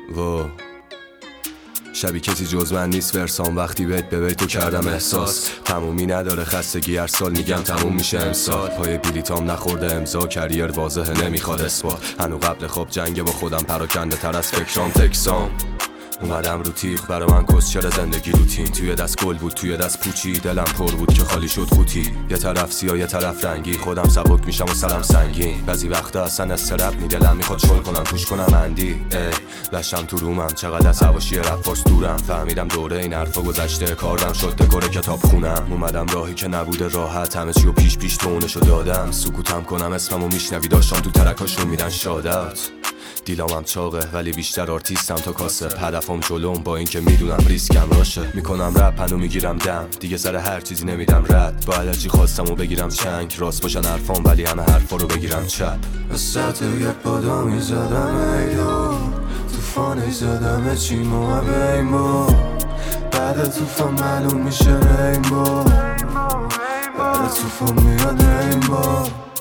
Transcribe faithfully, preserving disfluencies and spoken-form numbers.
و شبی کسی جز من نیست ورسام وقتی بهت به بیتو کردم احساس تمومی نداره خستگی هر سال میگم تموم میشه امسال پای بلیتام نخورده امضا کریر واضحه نمیخواد اثبات هنو قبل خواب جنگ با خودم پراکنده تر از فکرام تکسام اومدم رو تیغ برا من کسچر زندگی روتین توی دست گل بود توی دست پوچی دلم پر بود که خالی شد قوطی یه طرف سیاه یه طرف رنگی خودم سبک میشم و سرم سنگین بعضی وقتا اصلا استرپ نی دلم میخواد شل کنم پوش کنم اندی ای لشم تو رومم چقدر از حواشی رفاس دورم فهمیدم دوره این حرفا گذشته کارم شد دکور کتاب خونم اومدم راهی که نبوده راحت همه چیو پیش پیش تونشو دادم سکوتم کنم اسممو میشنوی داشتم تو ترکاشون میدن شادت دیلامم چاقه ولی بیشتر آرتیستم تا کاسه هدفم جلوم با اینکه میدونم ریسکم راشه میکنم رپ هنو میگیرم دم دیگه سر هر چیزی نمیدم رد با الرژی خواستم و بگیرم چنگ راست باشن حرفام ولی همه حرفا رو بگیرم چپ وسط یک بادامی زدم ایدو توفانی زدم چیمو بیمو بعد توفان معلوم میشه ریمبو بعد توفان میاد ریمبو